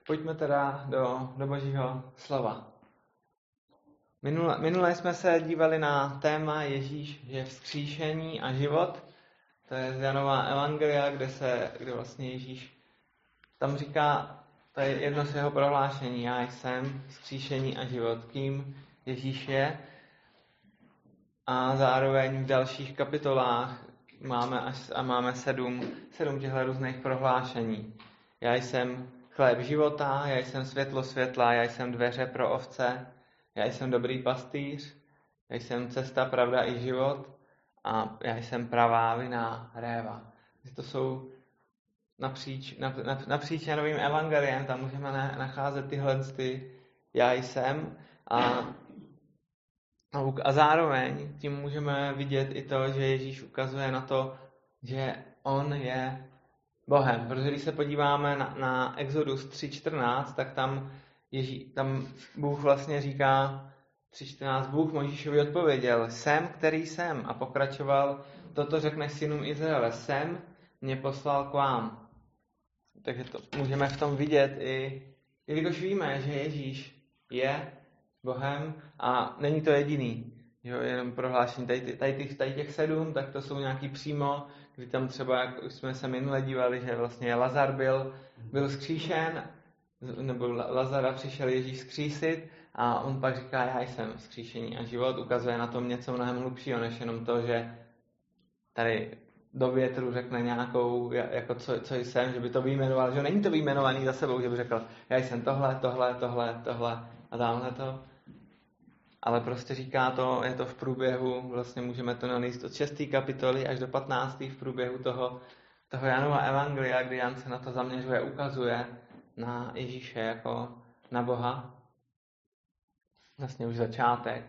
Pojďme teda do Božího slova. Minule jsme se dívali na téma Ježíš je vzkříšení a život. To je z Janova evangelia, kde vlastně Ježíš tam říká, to je jedno z jeho prohlášení, já jsem vzkříšení a život. Kým Ježíš je. A zároveň v dalších kapitolách máme sedm těchto různých prohlášení. Já jsem chléb života, já jsem světlo světla, já jsem dveře pro ovce, já jsem dobrý pastýř, já jsem cesta, pravda i život a já jsem pravá vina réva. To jsou napříč Janovým evangeliem, tam můžeme nacházet tyhle já jsem a zároveň tím můžeme vidět i to, že Ježíš ukazuje na to, že on je Bohem. Protože když se podíváme na Exodus 3.14, tak tam Bůh vlastně říká 3.14, Bůh Mojžíšovi odpověděl, jsem, který jsem. A pokračoval, toto řekneš synům Izraele, jsem mě poslal k vám. Takže to můžeme v tom vidět jelikož víme, že Ježíš je Bohem a není to jediný. Jo, jenom prohlášení. Tady těch 7, tak to jsou nějaký přímo, kdy tam třeba, jak už jsme se minule dívali, že vlastně Lazar byl vzkříšen, nebo Lazara přišel Ježíš vzkřísit a on pak říká, já jsem vzkříšení a život, ukazuje na tom něco mnohem hlubšího, než jenom to, že tady do větru řekne nějakou, jako co jsem, že by to vyjmenoval, že není to vyjmenovaný za sebou, že by řekl, já jsem tohle a tamhle to. Ale prostě říká to, je to v průběhu, vlastně můžeme to nanést od 6. kapitoly až do 15. v průběhu toho Janova evangelia, kdy Jan se na to zaměřuje, ukazuje na Ježíše jako na Boha. Vlastně už začátek,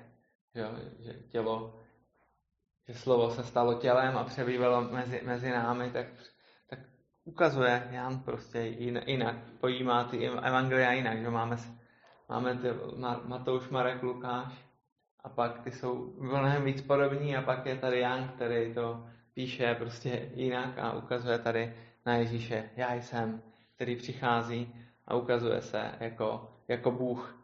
že slovo se stalo tělem a přebývalo mezi námi, tak ukazuje Jan prostě jinak, pojímá ty evangelia jinak, že máme ty Matouš, Marek, Lukáš a pak ty jsou mnohem víc podobní a pak je tady Jan, který to píše prostě jinak a ukazuje tady na Ježíše. Já jsem, který přichází a ukazuje se jako Bůh.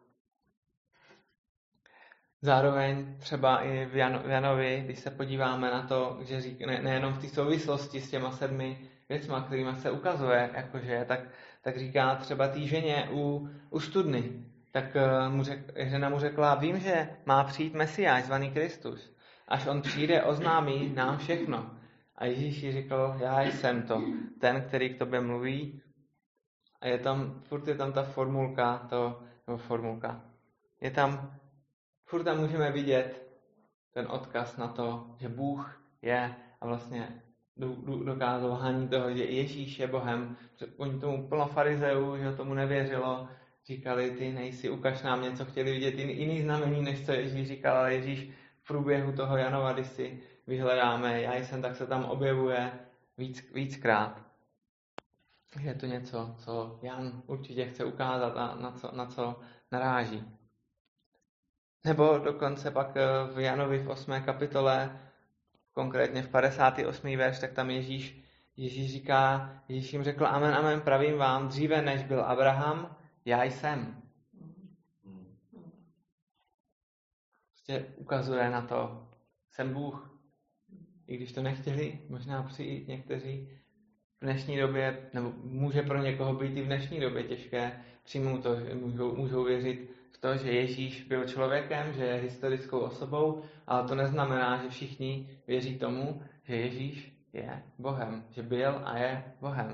Zároveň třeba i v Janovi, když se podíváme na to, že nejenom v té souvislosti s těma 7 věcma, kterými se ukazuje, jakože, tak říká třeba té ženě u studny. Tak žena mu řekla, vím, že má přijít Mesiáš, zvaný Kristus. Až on přijde, oznámí nám všechno. A Ježíš jí řekl, já jsem to, ten, který k tobě mluví. A furt je tam ta formulka, furt tam můžeme vidět ten odkaz na to, že Bůh je a vlastně dokázal hání toho, že Ježíš je Bohem. Oni tomu plno farizeů, že tomu nevěřilo, říkali, ty nejsi, ukaž nám něco, chtěli vidět jiný znamení, než co Ježíš říkal, ale Ježíš v průběhu toho Janova, když si vyhledáme, já jsem, tak se tam objevuje víckrát. Je to něco, co Jan určitě chce ukázat a na co naráží. Nebo dokonce pak v Janovi v 8. kapitole, konkrétně v 58. verš, tak tam Ježíš jim řekl, amen, amen, pravím vám, dříve než byl Abraham, já jsem. Prostě ukazuje na to, jsem Bůh. I když to nechtěli možná přijít někteří v dnešní době, nebo může pro někoho být i v dnešní době těžké přijmout to, že můžou věřit v to, že Ježíš byl člověkem, že je historickou osobou, ale to neznamená, že všichni věří tomu, že Ježíš je Bohem, že byl a je Bohem.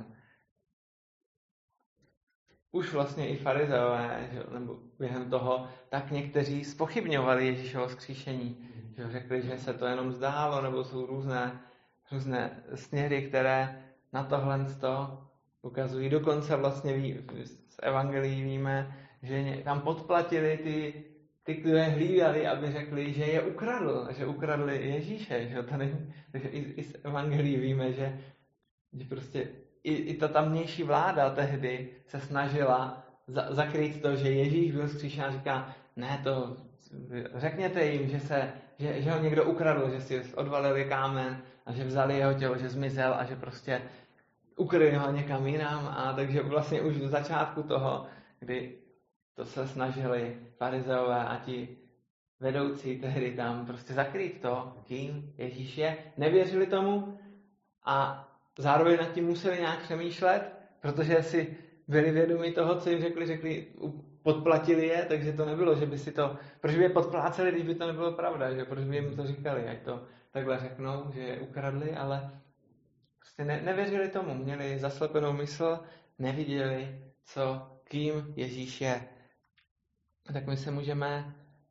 Už vlastně i farizeové, nebo během toho, tak někteří zpochybňovali Ježíšovo vzkříšení. Že řekli, že se to jenom zdálo, nebo jsou různé směry, které na tohle ukazují. Dokonce vlastně z evangelií víme, že tam podplatili ty, kteří hlídali, aby řekli, že je ukradl, že ukradli Ježíše. Že to není, takže i z evangelií víme, že prostě i ta tamnější vláda tehdy se snažila zakrýt to, že Ježíš byl vzkříšen a říká, ne, to řekněte jim, že ho někdo ukradl, že si odvalili kámen a že vzali jeho tělo, že zmizel a že prostě ukryli ho někam jinam. A takže vlastně už v začátku toho kdy to se snažili farizeové a ti vedoucí tehdy tam prostě zakrýt to, kým Ježíš je. Nevěřili tomu a zároveň nad tím museli nějak přemýšlet, protože si byli vědomi toho, co jim řekli, podplatili je, takže to nebylo, že by si to, proč by je podpláceli, když by to nebylo pravda, že proč by jim to říkali, ať to takhle řeknou, že je ukradli, ale prostě nevěřili tomu, měli zaslepenou mysl, neviděli, kým Ježíš je. Tak my se můžeme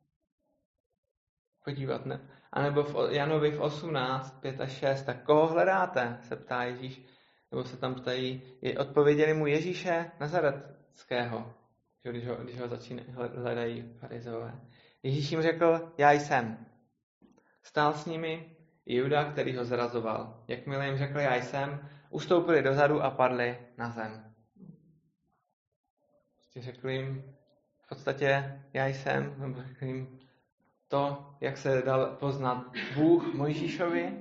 podívat, ne? A nebo v Janovi v 18, 5 a 6, tak koho hledáte, se ptá Ježíš, nebo se tam ptají, odpověděli mu Ježíše Nazaretského, když ho hledají farizeové. Ježíš jim řekl, já jsem. Stál s nimi i Juda, který ho zrazoval. Jakmile jim řekl, já jsem, ustoupili dozadu a padli na zem. Řekl jim v podstatě, já jsem, nebo řekl jim to, jak se dal poznat Bůh Mojžíšovi.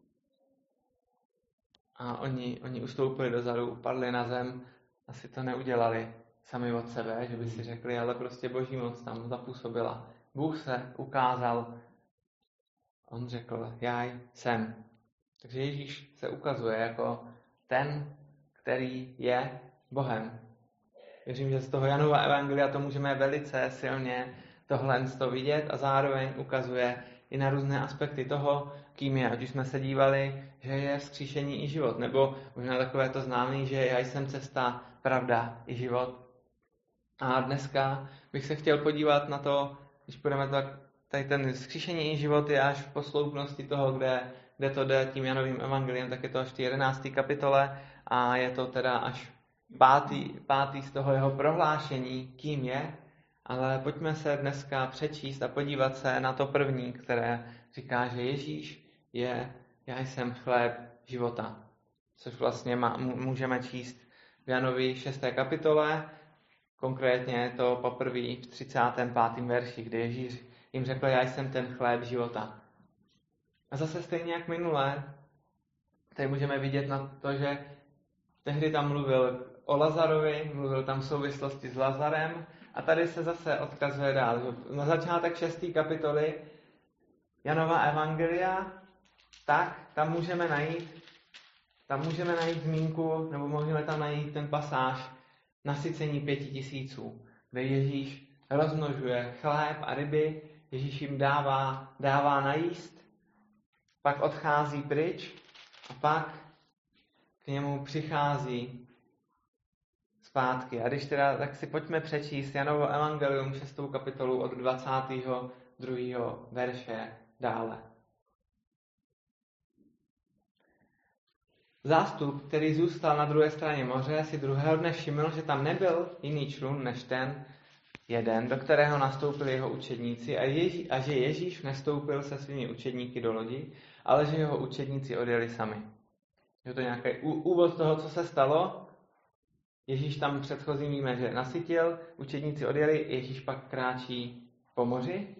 A oni ustoupili dozadu, padli na zem, asi to neudělali sami od sebe, že by si řekli, ale prostě Boží moc tam zapůsobila. Bůh se ukázal, on řekl, já jsem. Takže Ježíš se ukazuje jako ten, který je Bohem. Věřím, že z toho Janova evangelia to můžeme velice silně tohle vidět a zároveň ukazuje i na různé aspekty toho, kým je. Ať už jsme se dívali, že je vzkříšení i život, nebo možná takové to známé, že já jsem cesta, pravda i život. A dneska bych se chtěl podívat na to, když půjdeme tady ten vzkříšení i život je až v posloupnosti toho, kde to jde tím Janovým evangeliem, tak je to až v té 11. kapitole a je to teda až pátý z toho jeho prohlášení, kým je, ale pojďme se dneska přečíst a podívat se na to první, které říká, že Ježíš je, já jsem chléb života. Což vlastně můžeme číst v Janovi 6. kapitole, konkrétně je to poprvé v 35. verši, kde Ježíš jim řekl, já jsem ten chléb života. A zase stejně jak minule, tady můžeme vidět na to, že tehdy tam mluvil o Lazarovi, mluvil tam v souvislosti s Lazarem a tady se zase odkazuje dál. Na začátek 6. kapitoly Janova evangelia, tak tam můžeme najít zmínku, nebo můžeme tam najít ten pasáž nasycení 5000, kde Ježíš rozmnožuje chléb a ryby, Ježíš jim dává najíst, pak odchází pryč a pak k němu přichází zpátky. A když teda, tak si pojďme přečíst Janovo evangelium 6. kapitolu od 22. verše dále. Zástup, který zůstal na druhé straně moře, si druhého dne všiml, že tam nebyl jiný člun než ten jeden, do kterého nastoupili jeho učedníci a že Ježíš nestoupil se svými učedníky do lodi, ale že jeho učedníci odjeli sami. Je to nějaký úvod toho, co se stalo. Ježíš tam předchozím víme, že nasytil, učedníci odjeli, Ježíš pak kráčí po moři.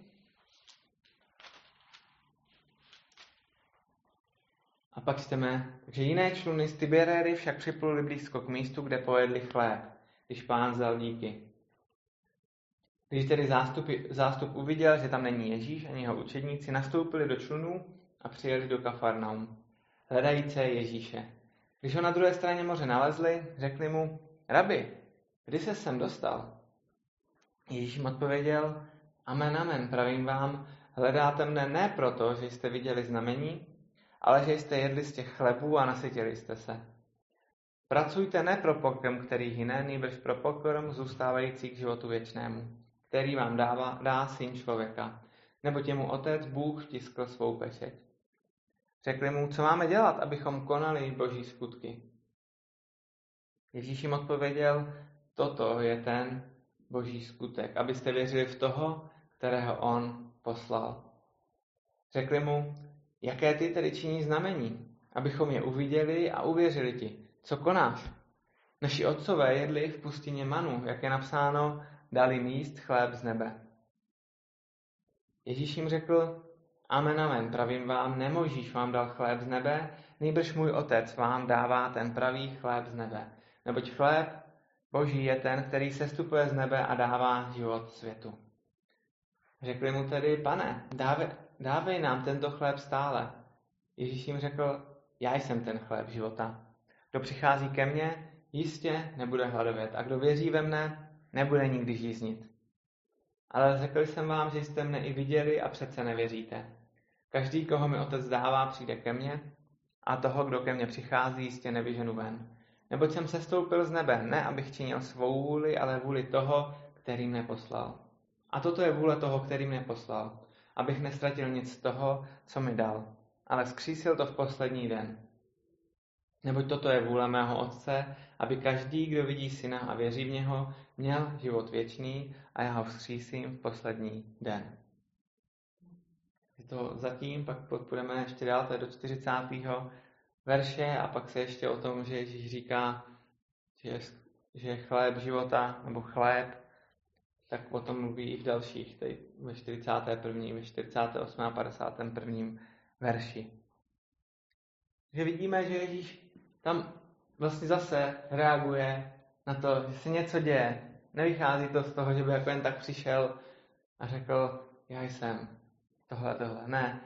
A pak čteme, že jiné čluny z Tiberéry však připluli blízko k místu, kde pojedli chléb, když Pán vzal díky. Když tedy zástup uviděl, že tam není Ježíš ani jeho učedníci, nastoupili do člunů a přijeli do Kafarnaum, hledající Ježíše. Když ho na druhé straně moře nalezli, řekli mu, Rabi, kdy se sem dostal? Ježíš jim odpověděl, amen, amen, pravím vám, hledáte mne ne proto, že jste viděli znamení, ale že jste jedli z těch chlebů a nasytili jste se. Pracujte ne pro pokrm, který hyne, nýbrž pro pokrm zůstávající k životu věčnému, který vám dá Syn člověka, neboť jemu Otec Bůh vtiskl svou pečeť. Řekli mu, co máme dělat, abychom konali Boží skutky. Ježíš jim odpověděl, toto je ten Boží skutek, abyste věřili v toho, kterého on poslal. Řekli mu, jaké ty tedy činí znamení, abychom je uviděli a uvěřili ti. Co konáš? Naši otcové jedli v pustině manu, jak je napsáno, dali jim jíst chléb z nebe. Ježíš jim řekl, amen, amen, pravím vám, ne Mojžíš vám dal chléb z nebe, nýbrž můj Otec vám dává ten pravý chléb z nebe. Neboť chléb, Boží je ten, který sestupuje z nebe a dává život světu. Řekli mu tedy, Pane, dávej nám tento chléb stále. Ježíš jim řekl, já jsem ten chléb života. Kdo přichází ke mně, jistě nebude hladovět a kdo věří ve mne, nebude nikdy žíznit. Ale řekl jsem vám, že jste mne i viděli a přece nevěříte. Každý, koho mi otec dává, přijde ke mně a toho, kdo ke mně přichází, jistě nevyženu ven. Neboť jsem sestoupil z nebe, ne abych činil svou vůli, ale vůli toho, který mne poslal. A toto je vůle toho, který mne poslal, abych nestratil nic z toho, co mi dal, ale vzkřísil to v poslední den. Neboť toto je vůle mého Otce, aby každý, kdo vidí Syna a věří v něho, měl život věčný a já ho vzkřísím v poslední den. Je to zatím, pak půjdeme ještě dál, to je do 40. verše a pak se ještě o tom, že Ježíš říká, že je chléb života, nebo chléb, tak o tom mluví i v dalších, tady ve 41., ve 48. a 51. verši. Že vidíme, že Ježíš tam vlastně zase reaguje na to, že se něco děje. Nevychází to z toho, že by jako jen tak přišel a řekl, já jsem tohle. Ne.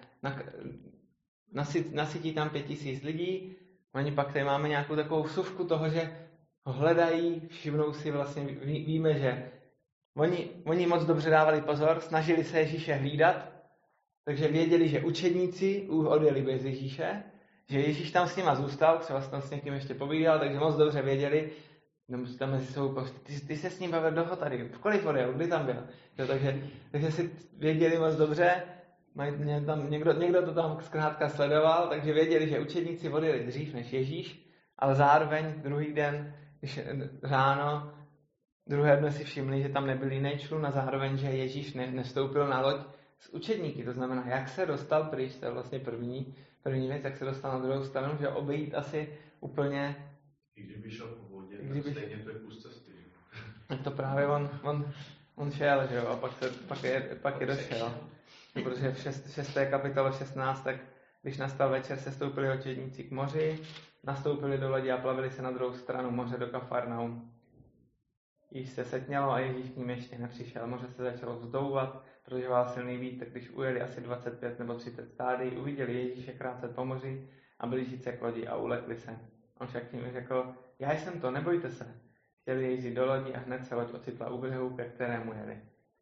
Nasytí tam 5000 lidí, oni pak tady máme nějakou takovou vsuvku toho, že ho hledají, všimnou si vlastně, víme, že oni moc dobře dávali pozor, snažili se Ježíše hlídat, takže věděli, že učedníci odjeli bez Ježíše, že Ježíš tam s nima zůstal, třeba tam s někým ještě povídal, takže moc dobře věděli, tam mezi sebou ty se s ním bavil dlouho tady, v kolik odjel, kdy tam byl. Takže si věděli moc dobře, tam někdo to tam zkrátka sledoval, takže věděli, že učedníci odjeli dřív než Ježíš, ale zároveň druhý den, když ráno, druhé dne si všimli, že tam nebyl jiný člun a zároveň, že Ježíš nevstoupil na loď s učedníky. To znamená, jak se dostal pryč, to je vlastně první věc, jak se dostal na druhou stranu, že obejít asi úplně... I kdyby šel po vodě, tak stejně to je kus cesty. To právě on šel, že jo, a pak je došel. Protože v 6. kapitole 16, tak když nastal večer, sestoupili učedníci k moři, nastoupili do lodi a plavili se na druhou stranu moře do Kafarnaum. Již se setmělo a Ježíš k ním ještě nepřišel. Moře se začalo vzdouvat, protože byl silný vítr, když ujeli asi 25 nebo 30 stádií, uviděli Ježíše kráčet po moři a blížit se k lodi a ulekli se. On však jim řekl, já jsem to, nebojte se. Chtěli jej vzít do lodi a hned se loď ocitla u břehu, ke kterému jeli.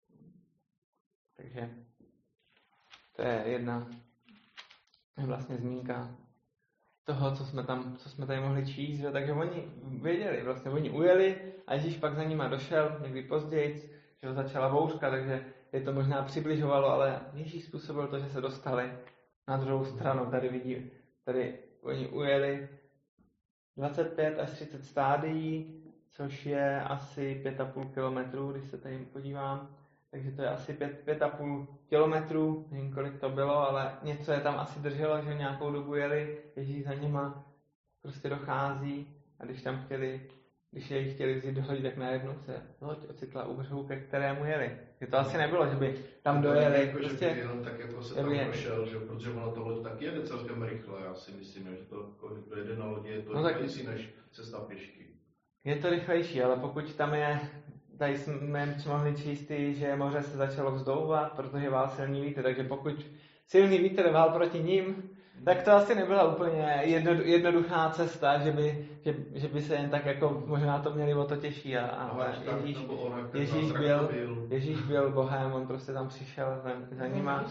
Takže to je jedna vlastně zmínka toho, co jsme tady mohli číst, že? Takže oni věděli, vlastně oni ujeli a Ježíš pak za nima došel někdy později, že začala bouřka, takže je to možná přibližovalo, ale Ježíš způsobil to, že se dostali na druhou stranu. Tady oni ujeli 25 až 30 stádií, což je asi 5,5 kilometrů, když se tady podívám. Takže to je asi 5,5 kilometrů, nevím, kolik to bylo, ale něco je tam asi drželo, že nějakou dobu jeli, Ježíš za nima prostě dochází a když jej chtěli vzít do lodi, tak najednou se loď ocitla u břehu, ke kterému jeli. Je to asi nebylo, že by tam dojeli. Jako, prostě, že by jenom tak jako se tam prošel, že, protože ona to loď taky jede celkem rychle, já si myslím, že to dojede na lodi, je to rychlejší než cesta pěšky. Je to rychlejší, ale pokud tam je, tady jsme mohli číst, že moře se začalo vzdouvat, protože vál silný vítr, takže pokud silný vítr vál proti ním, tak to asi nebyla úplně jednoduchá cesta, že by se jen tak jako možná to měli o to těžší. Ale Ježíš byl Bohem, on prostě tam přišel za nima.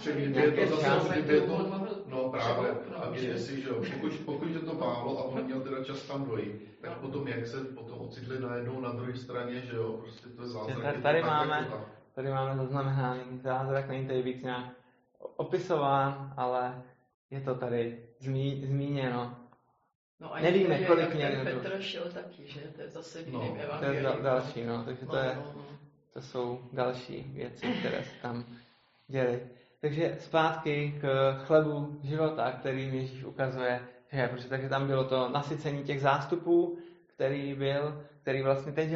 No právě, a myslím si, že pokud je to málo a on měl teda čas tam dojít, tak potom jak se potom ocitli najednou na druhé straně, že jo, prostě to je zázrak. Tady máme zaznamenaný zázrak, není tady víc nějak opisován, ale je to tady zmíněno. No a nevíme, kolik měl. Petr šel taky, že? To je zase v jiném evangeliu. To je další, takže to jsou další věci, které se tam děly. Takže zpátky k chlebu života, kterým Ježíš ukazuje, že protože takže tam bylo to nasycení těch zástupů, který vlastně teď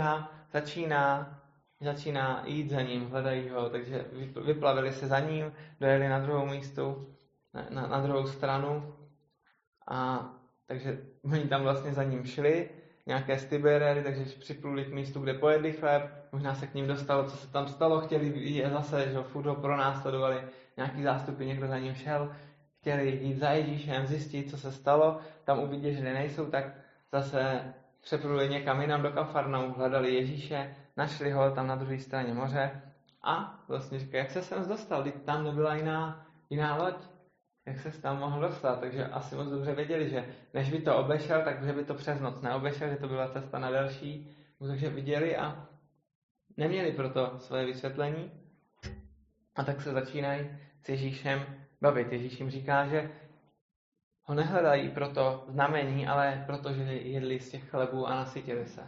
začíná jít za ním, hledají ho, takže vyplavili se za ním, dojeli na druhou místu, na druhou stranu a takže oni tam vlastně za ním šli. nějaké z Tiberii, takže připluli k místu, kde pojedli chléb, možná se k ním dostalo, co se tam stalo, chtěli je zase, že furt ho pronásledovali, nějaký zástupy, někdo za ním šel, chtěli jít za Ježíšem, zjistit, co se stalo, tam uviděli, že nejsou, tak zase přepluli někam jinam do Kafarnaum, hledali Ježíše, našli ho tam na druhé straně moře a vlastně říkají, jak se sem dostal, když tam nebyla jiná loď, jak se tam mohl dostat, takže asi moc dobře věděli, že než by to obešel, takže by to přes noc neobešel, že to byla cesta na delší, takže viděli a neměli proto své vysvětlení a tak se začínají s Ježíšem bavit. Ježíš jim říká, že ho nehledají proto znamení, ale protože jedli z těch chlebů a nasytili se.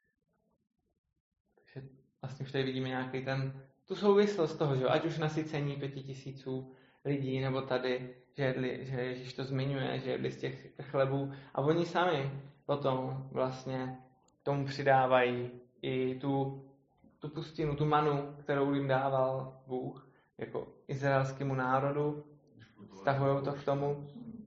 Takže vlastně už tady vidíme nějaký tu souvislost toho, že ať už nasycení 5000 lidí, nebo tady, že Ježíš to zmiňuje, že jedli z těch chlebů a oni sami potom vlastně tomu přidávají i tu pustinu, tu manu, kterou jim dával Bůh jako izraelskému národu, vztahují to k tomu.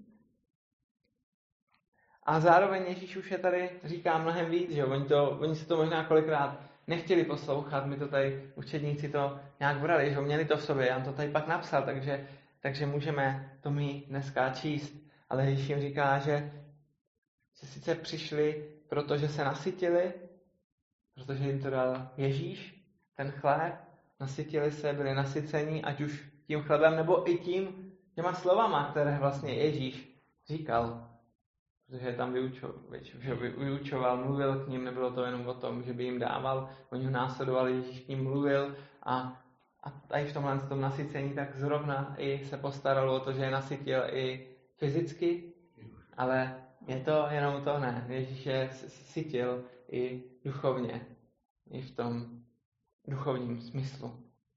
A zároveň Ježíš už je tady říká mnohem víc, že oni se to možná kolikrát nechtěli poslouchat, my to tady učedníci to nějak brali, že měli to v sobě, já to tady pak napsal, takže můžeme to mít dneska číst. Ale Ježíš jim říká, že sice přišli, protože se nasytili, protože jim to dal Ježíš, ten chléb, nasytili se, byli nasycení, ať už tím chlebem, nebo i těma slovama, které vlastně Ježíš říkal. Protože je tam vyučoval, mluvil k ním, nebylo to jenom o tom, že by jim dával, oni ho následovali, Ježíš k ním mluvil a tady v tomhle tom nasycení tak zrovna i se postaralo o to, že je nasytil i fyzicky, ale je to jenom to ne. Ježíš je sytil i duchovně, i v tom duchovním smyslu.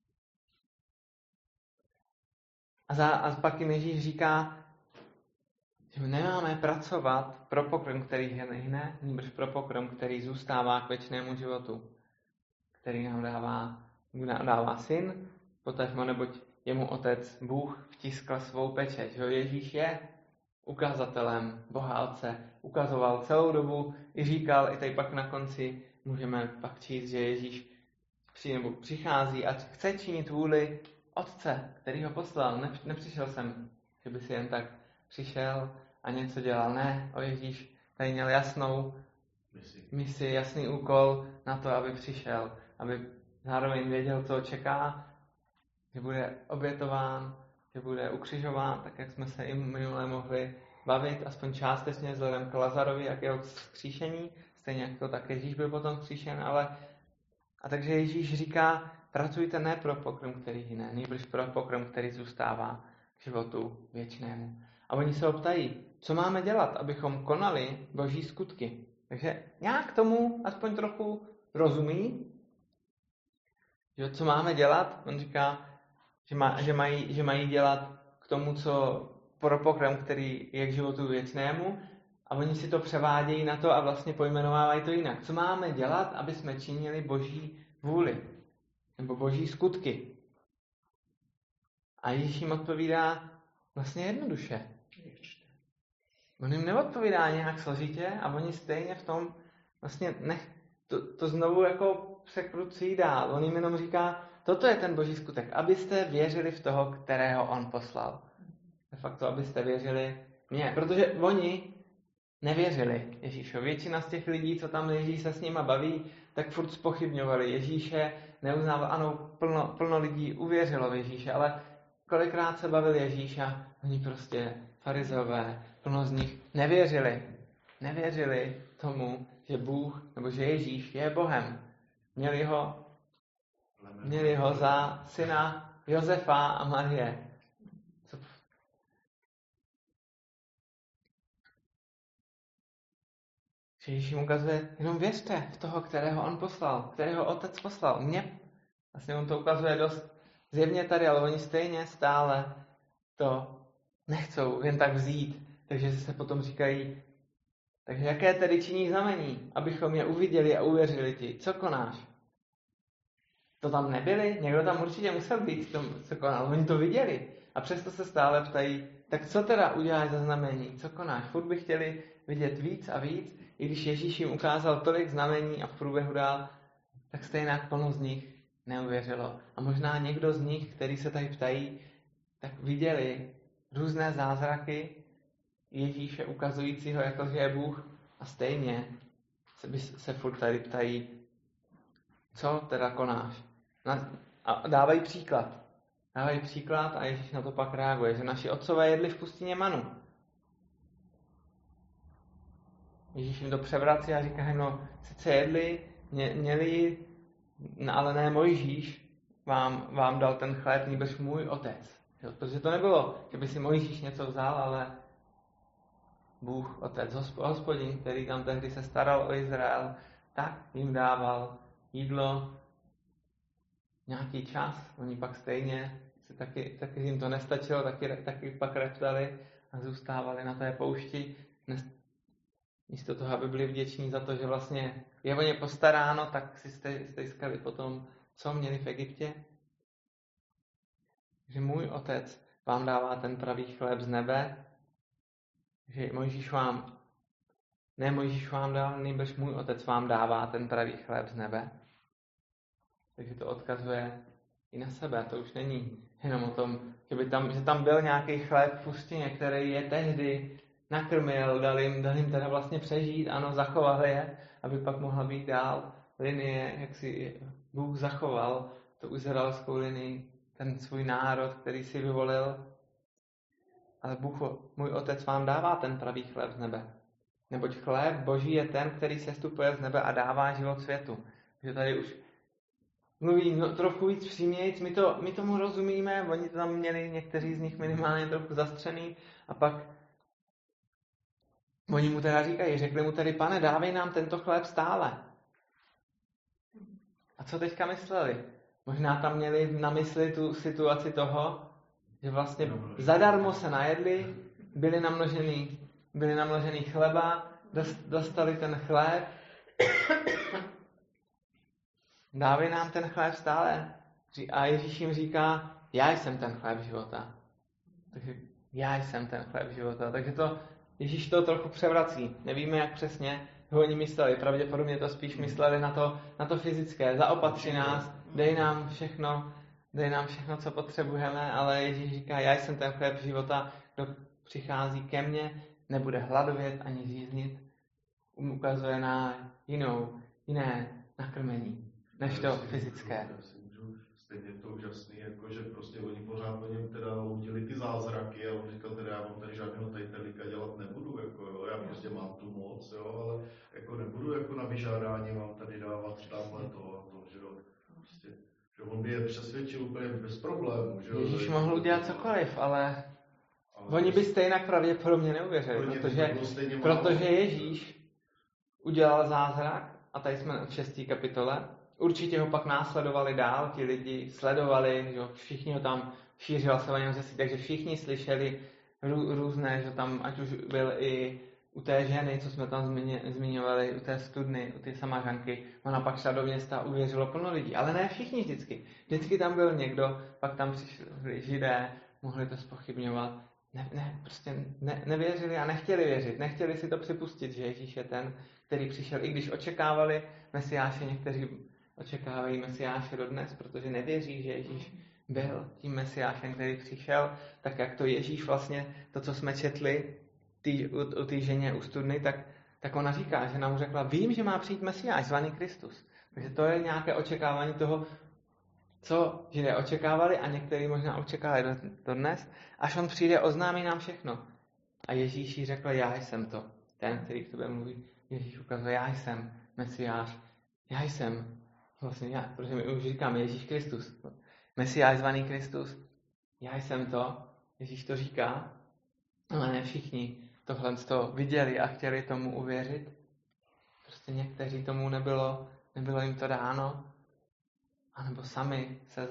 A pak jim Ježíš říká, že nemáme pracovat pro pokrm, který hyne, nýbrž pro pokrm, který zůstává k věčnému životu, který nám dává syn, potažmo, neboť jemu otec Bůh vtiskl svou pečeť. Že Ježíš je ukazatelem Boha Otce. Ukazoval celou dobu i říkal, i tady pak na konci můžeme pak číst, že Ježíš přichází a chce činit vůli Otce, který ho poslal. Nepřišel jsem, že by si jen tak přišel a něco dělal. Ne, Ježíš tady měl jasnou misi, jasný úkol na to, aby přišel, aby zároveň věděl, co čeká, že bude obětován, že bude ukřižován, tak jak jsme se i minule mohli bavit, aspoň částečně vzhledem k Lazarovi, jak jeho vzkříšení, stejně jak to tak Ježíš byl potom vzkříšen, a takže Ježíš říká, pracujte ne pro pokrm, který hyne, nýbrž pro pokrm, který zůstává k životu věčnému. A oni se ho ptají, co máme dělat, abychom konali boží skutky. Takže nějak tomu aspoň trochu rozumí, že co máme dělat. On říká, že mají dělat k tomu, co pro pokrm, který je k životu věčnému, a oni si to převádějí na to a vlastně pojmenovávají to jinak. Co máme dělat, aby jsme činili boží vůli nebo boží skutky. A Ježíš jim odpovídá vlastně jednoduše. On jim neodpovídá nějak složitě a oni stejně v tom vlastně to znovu jako překrucují dál. On jim jenom říká, toto je ten boží skutek, abyste věřili v toho, kterého on poslal. De facto, abyste věřili mně. Protože oni nevěřili Ježíšovi. Většina z těch lidí, co tam Ježíš se s nima baví, tak furt zpochybňovali Ježíše, neuznávali, ano, plno lidí uvěřilo v Ježíše, ale kolikrát se bavil Ježíš a oni prostě farizeové, plno z nich nevěřili tomu, že Bůh, nebo že Ježíš je Bohem. Měli ho za syna Josefa a Marie. Ježíš jim ukazuje, jenom věřte v toho, kterého on poslal, kterého otec poslal. Mně. Vlastně on to ukazuje dost zjevně tady, ale oni stejně stále to nechcou jen tak vzít. Takže se potom říkají, takže jaké tedy činí znamení, abychom je uviděli a uvěřili ti. Co konáš? To tam nebyli? Někdo tam určitě musel být, co konal. Oni to viděli. A přesto se stále ptají, tak co teda uděláš za znamení? Co konáš? Furt by chtěli vidět víc a víc, i když Ježíš jim ukázal tolik znamení a v průběhu dál, tak stejně plno z nich neuvěřilo. A možná někdo z nich, který se tady ptají, tak viděli různé zázraky Ježíše ukazujícího, jako že je Bůh, a stejně se furt tady ptají, co teda konáš. A dávají příklad. Dávají příklad a Ježíš na to pak reaguje, že naši otcové jedli v pustině manu. Ježíš jim to převrací a říká jim, no, sice jedli, měli, ale ne Mojžíš vám dal ten chléb, nýbrž můj otec. Jo, protože to nebylo, že by si Mojžíš něco vzal, ale Bůh, otec, Hospodin, který tam tehdy se staral o Izrael, tak jim dával jídlo nějaký čas. Oni pak stejně, taky jim to nestačilo, taky pak reptali a zůstávali na té poušti. Místo toho, aby byli vděční za to, že vlastně je o ně postaráno, tak si stejskali potom, co měli v Egyptě. Že můj otec vám dává ten pravý chléb z nebe, že Mojžíš vám dal, nýbrž můj otec vám dává ten pravý chléb z nebe. Takže to odkazuje i na sebe. To už není jenom o tom, že tam byl nějaký chléb v pustině, který je tehdy nakrmil, dal jim teda vlastně přežít, ano, zachoval je, aby pak mohla být dál linie, jak si Bůh zachoval tu izraelskou linii, ten svůj národ, který si vyvolil. Ale Bůh, můj otec, vám dává ten pravý chléb z nebe. Neboť chléb Boží je ten, který sestupuje z nebe a dává život světu. Takže tady už mluví trochu víc přímějíc, my tomu rozumíme, oni to tam měli někteří z nich minimálně trochu zastřený a pak oni mu teda říkají, řekli mu tedy, Pane, dávej nám tento chléb stále. A co teďka mysleli? Možná tam měli na mysli tu situaci toho, že vlastně zadarmo se najedli, byli namnožený chleba, dostali ten chléb. Dávej nám ten chléb stále. A Ježíš jim říká, já jsem ten chléb života. Takže já jsem ten chléb života. Takže Ježíš to trochu převrací. Nevíme, jak přesně ho oni mysleli. Pravděpodobně to spíš mysleli na to fyzické. Zaopatři nás, dej nám všechno, co potřebujeme, ale Ježíš říká, já jsem ten chléb života, kdo přichází ke mně, nebude hladovět ani žíznit. Ukazuje na jiné nakrmení, než to fyzické. Stejně to úžasný, jako že prostě oni pořád o něm teda loudili ty zázraky a on říkal teda, já vám tady žádného tajtelíka dělat nebudu, jako jo, já prostě mám tu moc, jo, ale jako nebudu jako na vyžádání vám tady dávat tamhle to a to, že jo, prostě, že on by je přesvědčil úplně bez problémů, že jo. Ježíš mohl udělat cokoliv, ale oni by stejně pravděpodobně neuvěřili, protože Ježíš udělal zázrak, a tady jsme v 6. kapitole, určitě ho pak následovali dál, ti lidi sledovali, že všichni ho tam šířil se o něm zesí, takže všichni slyšeli různé, že tam, ať už byl i u té ženy, co jsme tam zmiňovali, u té studny, u té Samařanky, ona pak šla do města a uvěřilo plno lidí, ale ne všichni vždycky. Vždycky tam byl někdo, pak tam přišli Židé, mohli to zpochybňovat, nevěřili a nechtěli věřit, nechtěli si to připustit, že Ježíš je ten, který přišel, i když očekávali Mesiáše, někteří očekávají Mesiáše dodnes, protože nevěří, že Ježíš byl tím Mesiášem, který přišel, tak jak to Ježíš vlastně, to, co jsme četli u té ženě u studny, tak ona říká, že nám řekla, vím, že má přijít Mesiáš, zvaný Kristus. Takže to je nějaké očekávání toho, co Židé očekávali a někteří možná očekávali dodnes, až on přijde, oznámí nám všechno. A Ježíš jí řekl, já jsem to, ten, který k tobě mluví. Ježíš ukazuje, já jsem Mesiáš, já jsem, vlastně já, protože my už říkáme Ježíš Kristus, Mesiáš zvaný Kristus, já jsem to, Ježíš to říká, ale ne všichni tohle viděli a chtěli tomu uvěřit. Prostě někteří tomu nebylo jim to dáno, anebo sami se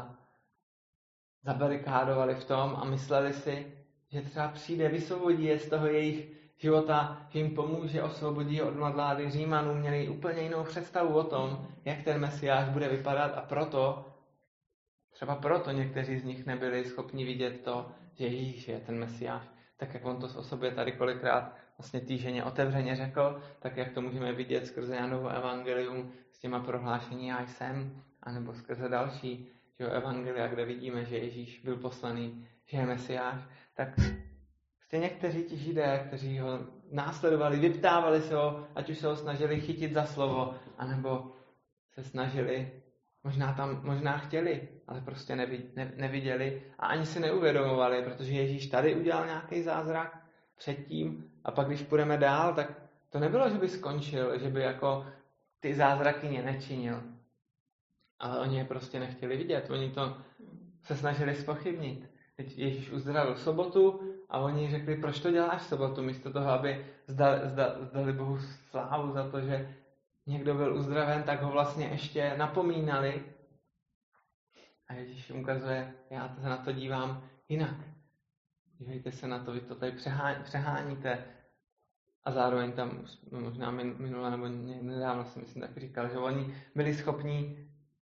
zabarikádovali v tom a mysleli si, že třeba přijde, vysvobodí je z toho jejich života, že jim pomůže, osvobodí je od nadvlády Římanů, měli úplně jinou představu o tom, jak ten Mesiáš bude vypadat a proto třeba proto někteří z nich nebyli schopni vidět to, že Ježíš je ten Mesiáš. Tak jak on to o sobě tady kolikrát vlastně té ženě otevřeně řekl, tak jak to můžeme vidět skrze Janovo evangelium s těma prohlášení já jsem, anebo skrze další evangelia, kde vidíme, že Ježíš byl poslaný, že je Mesiáš, tak někteří ti Židé, kteří ho následovali, vyptávali se ho, ať už se ho snažili chytit za slovo, anebo se snažili, možná chtěli, ale prostě neviděli a ani si neuvědomovali, protože Ježíš tady udělal nějaký zázrak předtím a pak, když půjdeme dál, tak to nebylo, že by skončil, že by jako ty zázraky nečinil. Ale oni je prostě nechtěli vidět, oni to se snažili zpochybnit. Teď Ježíš uzdravil v sobotu a oni řekli, proč to děláš v sobotu, místo toho, aby zdali Bohu slávu za to, že někdo byl uzdraven, tak ho vlastně ještě napomínali. A Ježíš ukazuje, já se na to dívám jinak. Dívejte se na to, vy to tady přeháníte. A zároveň tam, možná minule nebo nedávno si myslím tak říkal, že oni byli schopní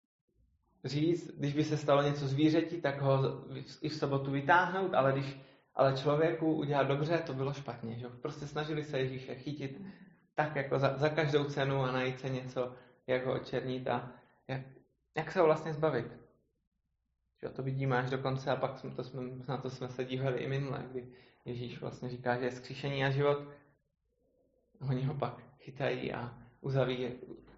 říct, když by se stalo něco zvířeti, tak ho i v sobotu vytáhnout, ale člověku udělat dobře, to bylo špatně. Že? Prostě snažili se Ježíše chytit tak jako za každou cenu a najít se něco, jak ho očernit a jak se ho vlastně zbavit. Že to vidíme až do konce a pak na to jsme se dívali i minule, kdy Ježíš vlastně říká, že je zkříšení a život. Oni ho pak chytají a uzaví,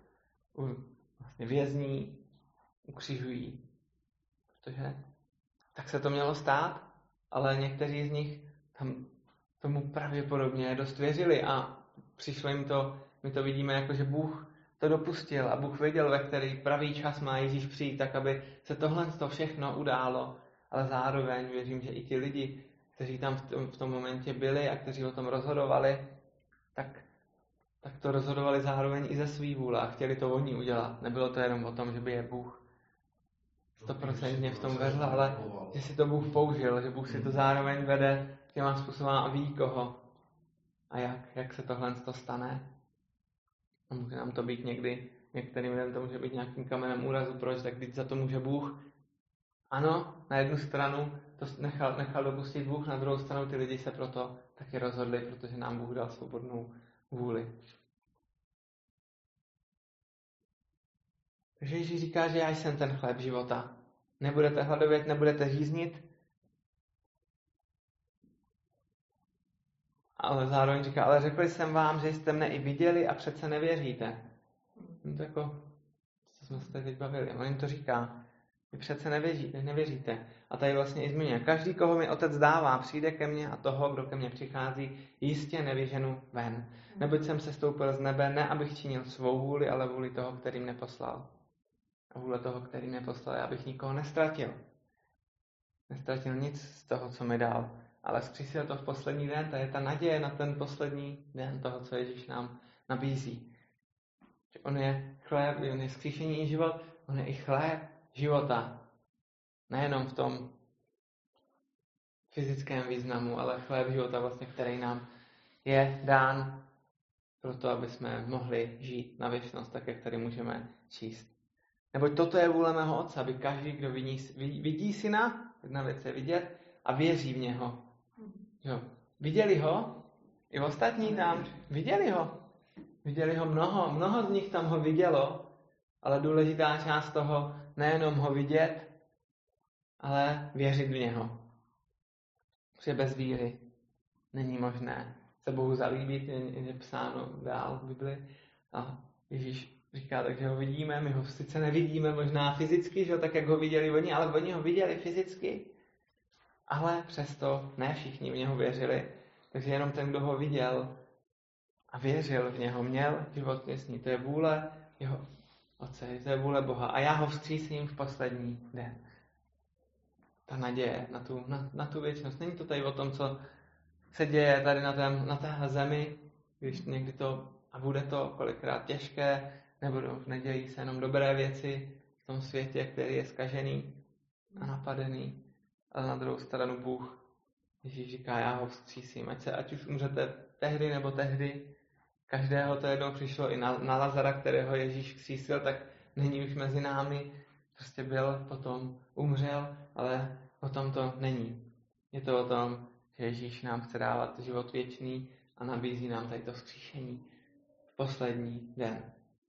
vlastně vězní, ukřižují. Protože tak se to mělo stát, ale někteří z nich tam tomu pravděpodobně dost věřili a přišlo jim to, my to vidíme jako, že Bůh to dopustil a Bůh věděl, ve který pravý čas má Ježíš přijít, tak aby se tohle všechno událo, ale zároveň věřím, že i ti lidi, kteří tam v tom momentě byli a kteří o tom rozhodovali, tak to rozhodovali zároveň i ze svý vůle a chtěli to oni udělat. Nebylo to jenom o tom, že by je Bůh 100% v tom vedl, ale že si to Bůh použil, že Bůh si to zároveň vede těma způsobem a ví koho a jak se tohle stane. A může nám to být některým lidem to může být nějakým kamenem úrazu, proč, tak když za to může Bůh. Ano, na jednu stranu to nechal dopustit Bůh, na druhou stranu ty lidi se proto taky rozhodli, protože nám Bůh dal svobodnou vůli. Takže Ježíš říká, že já jsem ten chléb života. Nebudete hladovět, nebudete žíznit, ale zároveň říká, ale řekl jsem vám, že jste mne i viděli a přece nevěříte. To jako, co jsme se teď bavili. On jim to říká, vy přece nevěříte. A tady vlastně i zmiňuje, každý, koho mi otec dává, přijde ke mně a toho, kdo ke mně přichází, jistě nevyženu ven. Neboť jsem sestoupil z nebe, ne abych činil svou vůli, ale vůli toho, který mě poslal. A vůle toho, který mě poslal, abych nikoho nestratil. Nestratil nic z toho, co mi dal. Ale zkřísil to v poslední den, to je ta naděje na ten poslední den toho, co Ježíš nám nabízí. Že on je chléb, on je zkříšení i život, on je i chléb života. Nejenom v tom fyzickém významu, ale chléb života, vlastně, který nám je dán proto, aby jsme mohli žít na věčnost, tak jak tady můžeme číst. Neboť toto je vůle mého Otce, aby každý, kdo vidí syna, jedna věc je vidět, a věří v něho. Jo. Viděli ho? I ostatní tam viděli ho. Viděli ho mnoho z nich tam ho vidělo, ale důležitá část toho nejenom ho vidět, ale věřit v něho. Protože bez víry není možné se Bohu zalíbit, je psáno dál v Bibli. A Ježíš říká, takže ho vidíme, my ho sice nevidíme možná fyzicky, že? Tak jak ho viděli oni, ale oni ho viděli fyzicky. Ale přesto ne všichni v něho věřili. Takže jenom ten, kdo ho viděl a věřil v něho, měl život věčný. To je vůle jeho Otce, to je vůle Boha. A já ho vzkřísím v poslední den. Ta naděje na tu věčnost. Není to tady o tom, co se děje tady na téhle zemi, když někdy to, a bude to kolikrát těžké, nebudou nedějí se jenom dobré věci v tom světě, který je zkažený a napadený. Ale na druhou stranu Bůh, Ježíš říká, já ho vzkřísím. Ať už umřete tehdy nebo tehdy, každého to jednou přišlo i na Lazara, kterého Ježíš vzkřísil, tak není už mezi námi. Prostě byl, potom umřel, ale o tom to není. Je to o tom, že Ježíš nám chce dávat život věčný a nabízí nám tady to vzkříšení v poslední den.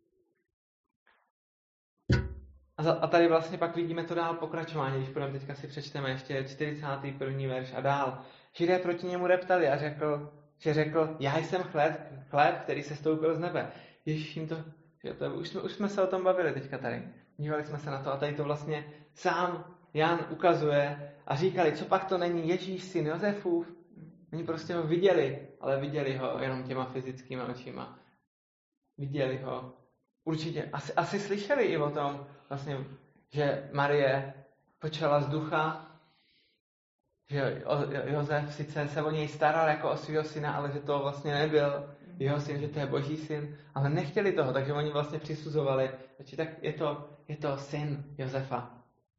A tady vlastně pak vidíme to dál pokračování, když půjdeme teďka si přečteme ještě 41. verš a dál. Židé proti němu reptali a řekl, já jsem chléb, který se stoupil z nebe. Ježíš jim už jsme se o tom bavili teďka tady. Dívali jsme se na to a tady to vlastně sám Jan ukazuje a říkali, co pak to není Ježíš, syn Josefův. Oni prostě ho viděli, ale viděli ho jenom těma fyzickými očima. Viděli ho. Určitě asi slyšeli i o tom, vlastně, že Marie počala z ducha, že Josef sice se o něj staral jako o svého syna, ale že to vlastně nebyl jeho syn, že to je Boží syn, ale nechtěli toho, takže oni vlastně přisuzovali, že tak je to syn Josefa.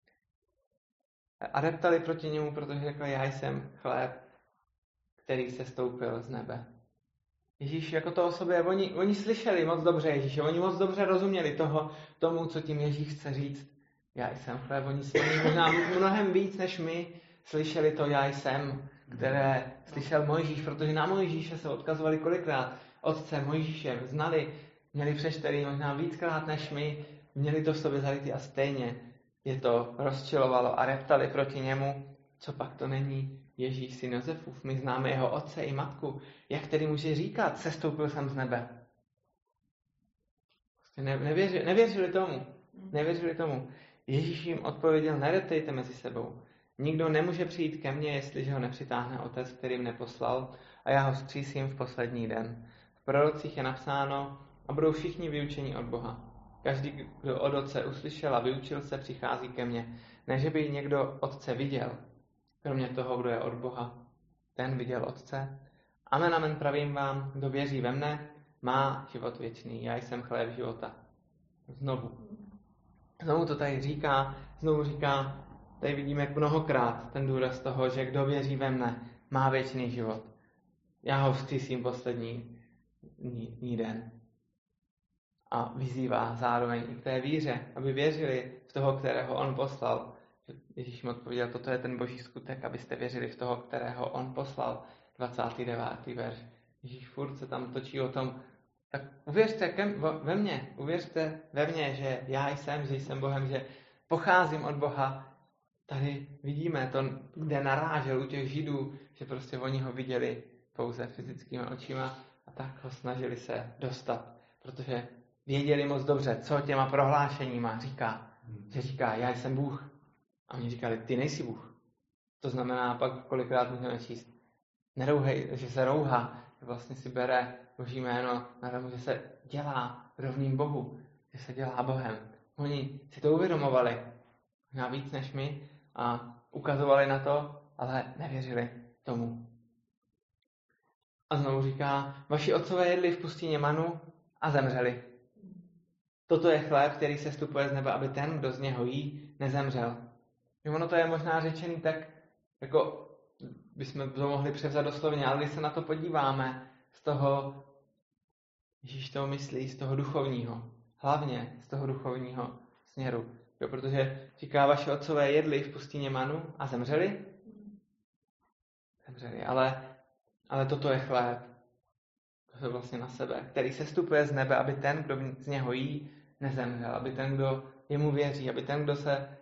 A reptali proti němu, protože řekl, já jsem chléb, který se stoupil z nebe. Ježíš jako to o sobě, oni slyšeli moc dobře Ježíše, oni moc dobře rozuměli tomu, co tím Ježíš chce říct. Já jsem chléb, oni možná mnohem víc než my slyšeli to já jsem, které slyšel Mojžíš, protože na Mojžíše se odkazovali kolikrát. Otce Mojžíše znali, měli přečtený možná víckrát než my, měli to v sobě zarytý a stejně je to rozčilovalo a reptali proti němu, co pak to není Ježíš, syn Josefův. My známe jeho otce i matku. Jak tedy může říkat, sestoupil jsem z nebe? Nevěřili tomu. Ježíš jim odpověděl, nereptejte mezi sebou. Nikdo nemůže přijít ke mně, jestliže ho nepřitáhne otec, který mě poslal, a já ho vzkřísím v poslední den. V prorocích je napsáno, a budou všichni vyučeni od Boha. Každý, kdo od otce uslyšel a vyučil se, přichází ke mně. Ne, že by někdo otce viděl, kromě toho, kdo je od Boha. Ten viděl otce. Amen, amen, pravím vám, kdo věří ve mne, má život věčný. Já jsem chléb života. Znovu to tady říká, tady vidíme jak mnohokrát ten důraz toho, že kdo věří ve mne, má věčný život. Já ho vzkřísím poslední den. A vyzývá zároveň i k té víře, aby věřili v toho, kterého on poslal. Ježíš mu odpověděl, toto je ten boží skutek, abyste věřili v toho, kterého on poslal. 29. verš. Ježíš furt se tam točí o tom, tak uvěřte ve mně, že já jsem, že jsem Bohem, že pocházím od Boha. Tady vidíme to, kde narážel u těch Židů, že prostě oni ho viděli pouze fyzickými očima a tak ho snažili se dostat, protože věděli moc dobře, co těma prohlášeníma říká. Že říká, já jsem Bůh. A oni říkali, ty nejsi Bůh. To znamená, pak kolikrát můžeme číst, nerouhej, že se rouhá, že vlastně si bere Boží jméno na tomu, že se dělá rovným Bohu, že se dělá Bohem. Oni si to uvědomovali, možná víc než my, a ukazovali na to, ale nevěřili tomu. A znovu říká, vaši otcové jedli v pustině manu a zemřeli. Toto je chléb, který se stupuje z nebe, aby ten, kdo z něho jí, nezemřel. Ono to je možná řečený tak, jako bychom to mohli převzat doslovně, ale když se na to podíváme z toho, Ježíš to myslí, z toho duchovního, hlavně z toho duchovního směru. Jo, protože říká, vaši otcové jedli v pustině manu a zemřeli? Zemřeli, ale toto je chléb, to je vlastně na sebe, který se stupuje z nebe, aby ten, kdo z něho jí, nezemřel, aby ten, kdo jemu věří, aby ten, kdo se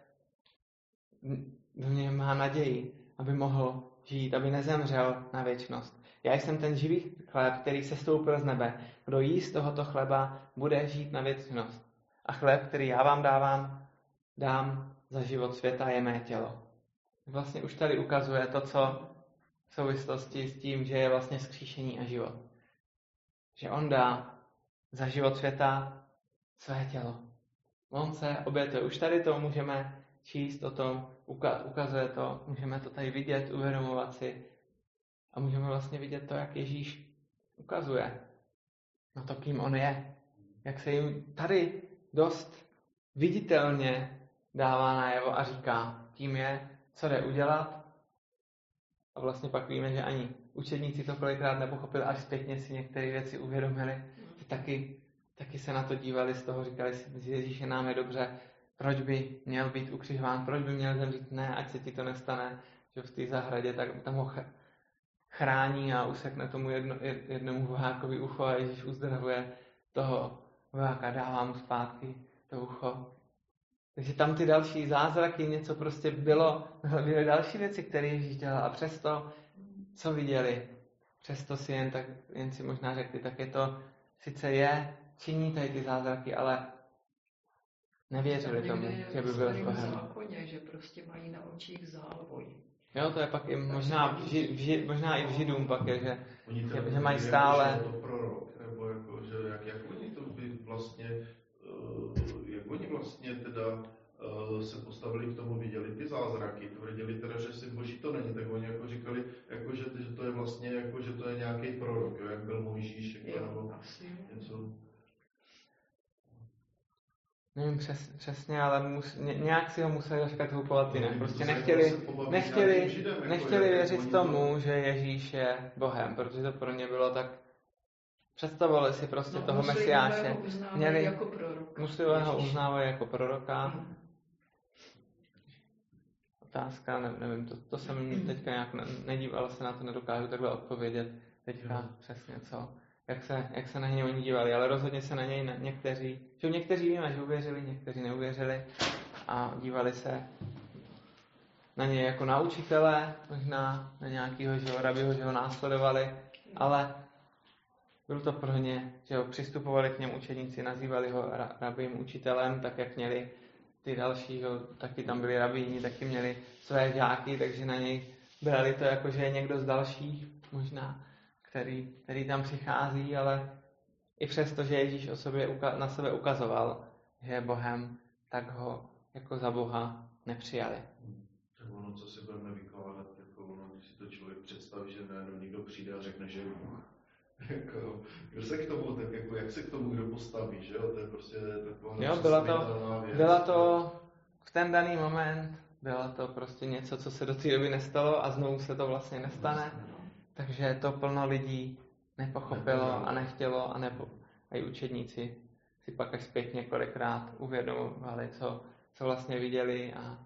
do něj má naději, aby mohl žít, aby nezemřel na věčnost. Já jsem ten živý chléb, který se stoupil z nebe. Kdo jí z tohoto chleba, bude žít na věčnost. A chléb, který já vám dám za život světa, je mé tělo. Vlastně už tady ukazuje to, co v souvislosti s tím, že je vlastně vzkříšení a život. Že on dá za život světa své tělo. On se obětuje. Už tady to můžeme číst o tom, ukazuje to, můžeme to tady vidět, uvědomovat si a můžeme vlastně vidět to, jak Ježíš ukazuje na to, kým on je. Jak se jim tady dost viditelně dává najevo a říká, kým je, co jde udělat. A vlastně pak víme, že ani učedníci to kolikrát nepochopili, až zpětně si některé věci uvědomili, že taky se na to dívali z toho, říkali si, že Ježíše nám je dobře, proč by měl být ukřižován, proč by měl zemřít, ne, ať se ti to nestane, že v té zahradě, tak tam ho chrání a usekne tomu jednomu vojákovi ucho a Ježíš uzdravuje toho vojáka, dává mu zpátky to ucho. Takže tam ty další zázraky, něco prostě byly další věci, které Ježíš dělal a přesto, co viděli, přesto si jen si možná řekli, tak je to, sice činí tady ty zázraky, ale nevěřili tomu, že by byl Bohem. Zákoně, že prostě mají na očích závoj. Jo, to je pak i možná i v Židům pak je, že mají Že stále... to prorok, nebo jako, že jak oni to by vlastně, jak oni vlastně teda se postavili k tomu, viděli ty zázraky, tvrdili teda, že syn Boží to není, tak oni jako říkali, jako, že to je vlastně, jako, že to je nějaký prorok, jo, jak byl Mojžíš, jako, nebo něco. Nevím přesně, ale nějak si ho museli říkat hupovat jinak. Prostě nechtěli věřit tomu, že Ježíš je Bohem, protože to pro ně bylo tak... Představovali si prostě toho Mesiáše. Muslimové ho uznávají jako proroka. Otázka, nevím, to jsem teďka nějak nedíval se na to, nedokážu takhle odpovědět teďka přesně co. Jak se na něj oni dívali, ale rozhodně se na něj někteří víme, že uvěřili, někteří neuvěřili a dívali se na něj jako na učitele, možná na nějakého rabiho, že ho následovali, ale byl to pro ně, že ho přistupovali k němu učeníci, nazývali ho rabím, učitelem, tak jak měli ty další, taky tam byli rabíni, taky měli své žáky, takže na něj brali to jako, že je někdo z dalších možná, který tam přichází, ale i přesto, že Ježíš na sebe ukazoval, že je Bohem, tak ho jako za Boha nepřijali. Tak ono, co si budeme vykládat, jako ono, když si to člověk představí, že najednou někdo přijde a řekne, že je Bůh. Jako, kdo se k tomu, tak jako, jak se k tomu kdo postaví, že jo? To je prostě taková byla to v ten daný moment, byla to prostě něco, co se do té doby nestalo a znovu se to vlastně nestane. Takže to plno lidí nepochopilo a nechtělo a i učedníci si pak až zpětně kolikrát uvědomovali, co vlastně viděli a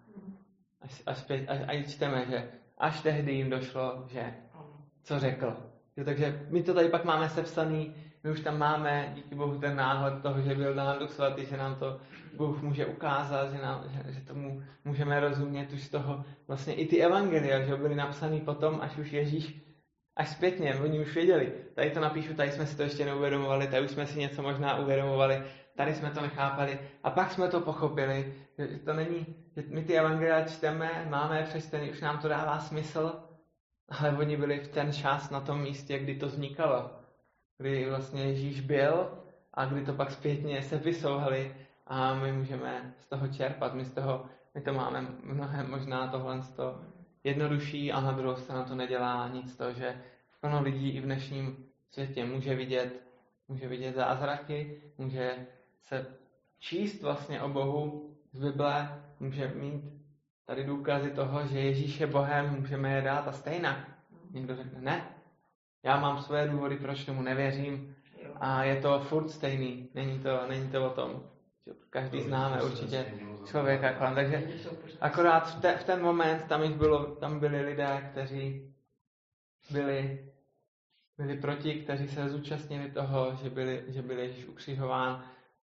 čteme, že až tehdy jim došlo, že co řekl. Jo, takže my to tady pak máme sepsaný, my už tam máme díky Bohu ten náhled toho, že byl dán Duch Svatý, že nám to Bůh může ukázat, že tomu můžeme rozumět už z toho vlastně i ty evangelia, že byly napsaný potom, až už Ježíš až zpětně, oni už věděli. Tady to napíšu, tady jsme si to ještě neuvědomovali, tady už jsme si něco možná uvědomovali, tady jsme to nechápali a pak jsme to pochopili, že to není, že my ty evangelia čteme, máme je přečtený, už nám to dává smysl, ale oni byli v ten čas na tom místě, kdy to vznikalo, kdy vlastně Ježíš byl a kdy to pak zpětně sepisovali a my můžeme z toho čerpat, my to máme mnohem možná tohle jednodušší a na druhou stranu to nedělá nic to, že plno lidí i v dnešním světě může vidět zázraky, může se číst vlastně o Bohu z Bible, může mít tady důkazy toho, že Ježíš je Bohem, můžeme je dát a stejně. Někdo řekne, ne, já mám své důvody, proč tomu nevěřím a je to furt stejný, není to o tom. Každý známe určitě člověka kolem, takže akorát v ten moment tam byli lidé, kteří byli proti, kteří se zúčastnili toho, že byl Ježíš ukřižován,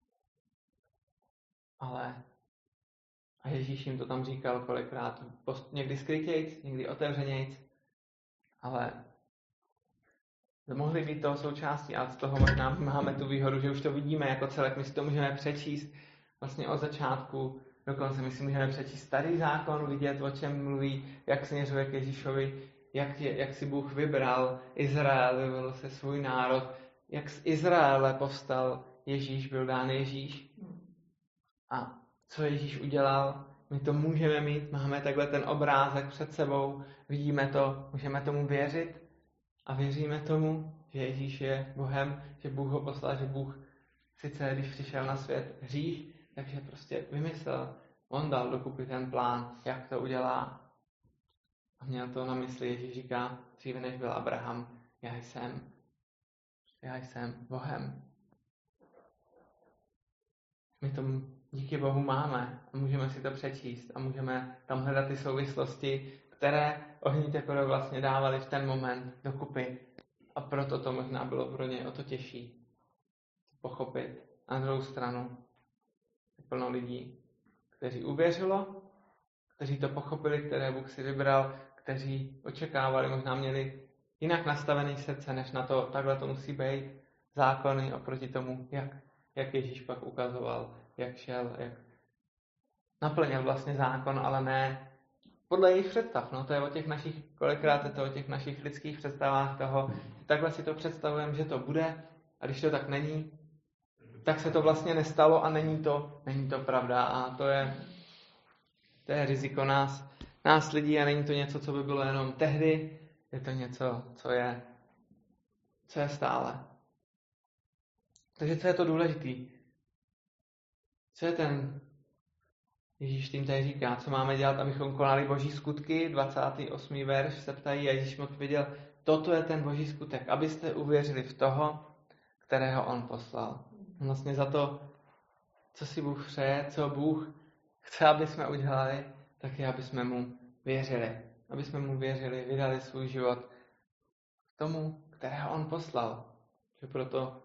ale a Ježíš jim to tam říkal kolikrát, někdy skrytějc, někdy otevřenějc, ale mohli být toho součástí a z toho možná máme tu výhodu, že už to vidíme jako celek, my si to můžeme přečíst vlastně od začátku, dokonce my si můžeme přečíst Starý zákon, vidět, o čem mluví, jak směřuje k Ježíšovi, jak si Bůh vybral Izrael, vybral se svůj národ, jak z Izraele povstal Ježíš, byl dán Ježíš a co Ježíš udělal, my to můžeme mít, máme takhle ten obrázek před sebou, vidíme to, můžeme tomu věřit a věříme tomu, že Ježíš je Bohem, že Bůh ho poslal, že Bůh sice, když přišel na svět hřích, takže prostě vymyslel, on dal dokupy ten plán, jak to udělá. A měl to na mysli, Ježíš říká, dříve než byl Abraham, já jsem Bohem. díky Bohu máme a můžeme si to přečíst a můžeme tam hledat ty souvislosti, které ohní teprve vlastně dávali v ten moment dokupy. A proto to možná bylo pro ně o to těžší pochopit. A na druhou stranu plno lidí, kteří uvěřilo, kteří to pochopili, které Bůh si vybral, kteří očekávali, možná měli jinak nastavený srdce, než na to, takhle to musí být, zákony oproti tomu, jak Ježíš pak ukazoval, jak šel, jak naplnil vlastně zákon, ale ne podle jejich představ. No, to je o těch našich, kolikrát je to o těch našich lidských představách toho, takhle si to představujeme, že to bude, a když to tak není, tak se to vlastně nestalo a není to pravda. A to je riziko nás lidí a není to něco, co by bylo jenom tehdy, je to něco, co je stále. Takže co je to důležitý? Co je ten Ježíš tím tady říká, co máme dělat, abychom konali boží skutky? 28. verš se ptají a Ježíš mu odpověděl, toto je ten boží skutek, abyste uvěřili v toho, kterého on poslal. Vlastně za to, co si Bůh přeje, co Bůh chce, aby jsme udělali, tak je, aby jsme mu věřili. Aby jsme mu věřili, vydali svůj život tomu, kterého on poslal. Že proto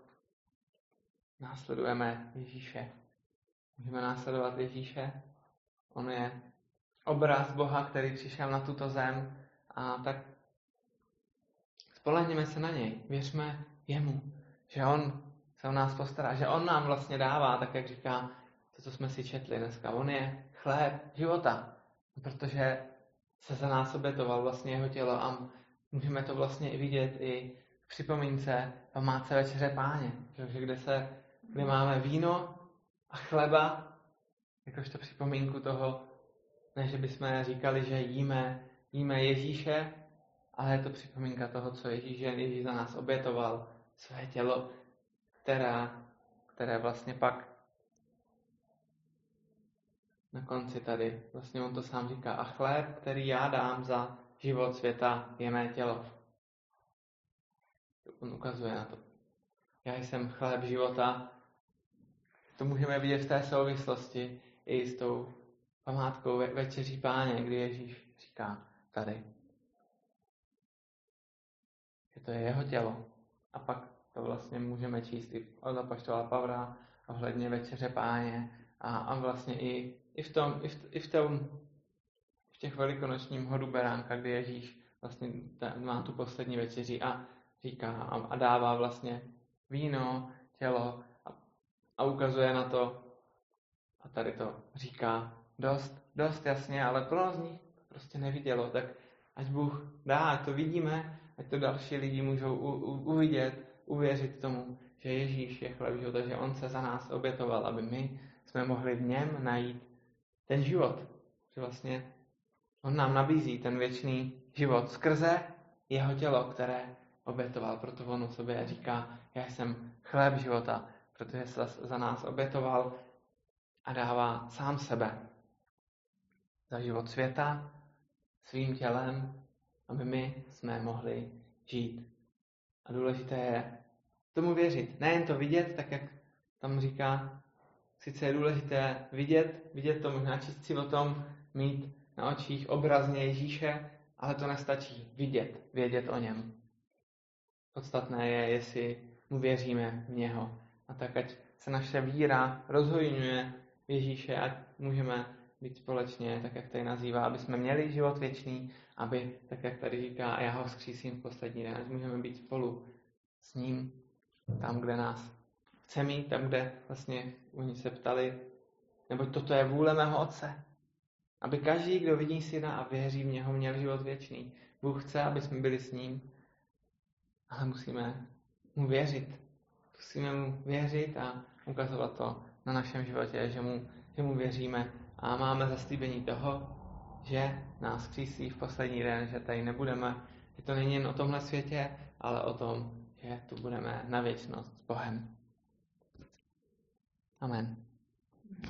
následujeme Ježíše. Můžeme následovat Ježíše. On je obraz Boha, který přišel na tuto zem, a tak spolehněme se na něj. Věřme jemu, že on se o nás postará, že on nám vlastně dává, tak jak říká to, co jsme si četli dneska. On je chléb života, protože se za nás obětoval vlastně jeho tělo a můžeme to vlastně i vidět i v připomínce památce večeře Páně, že kde máme víno a chleba, jakožto připomínku toho, ne, že bychom říkali, že jíme Ježíše, ale je to připomínka toho, co Ježíš za nás obětoval, své tělo, které vlastně pak na konci tady, vlastně on to sám říká, a chléb, který já dám za život světa, je mé tělo. On ukazuje na to. Já jsem chléb života. To můžeme vidět v té souvislosti i s tou památkou večeří Páně, kdy Ježíš říká tady, že to je jeho tělo. A pak to vlastně můžeme číst i od apoštola Pavla ohledně večeře Páně a vlastně i v těch velikonočním hodu beránka, kdy Ježíš vlastně má tu poslední večeři a říká a dává vlastně víno, tělo a ukazuje na to a tady to říká dost jasně, ale plno z nich prostě nevidělo, tak ať Bůh dá, ať to vidíme, ať to další lidi můžou uvidět, uvěřit tomu, že Ježíš je chléb života, že on se za nás obětoval, aby my jsme mohli v něm najít ten život. Že vlastně on nám nabízí ten věčný život skrze jeho tělo, které obětoval. Proto on o sobě říká, já jsem chléb života, protože se za nás obětoval a dává sám sebe za život světa svým tělem, aby my jsme mohli žít. A důležité je tomu věřit. Nejen to vidět, tak jak tam říká, sice je důležité vidět to, možná číst si o tom, mít na očích obrazně Ježíše, ale to nestačí vědět o něm. Podstatné je, jestli mu věříme v něho. A tak, ať se naše víra rozhojňuje v Ježíše, ať můžeme být společně, tak jak tady nazývá, aby jsme měli život věčný, aby, tak jak tady říká, a já ho vzkřísím v poslední den, ať můžeme být spolu s ním, tam, kde nás chce mít, tam, kde vlastně oni se ptali, neboť toto je vůle mého Otce. Aby každý, kdo vidí Syna a věří v něho, měl život věčný. Bůh chce, aby jsme byli s ním, ale musíme mu věřit. Musíme mu věřit a ukazovat to na našem životě, že mu věříme a máme zaslíbení toho, že nás vzkřísí v poslední den, že tady nebudeme, že to není jen o tomhle světě, ale o tom, že tu budeme na věčnost s Bohem. Amen.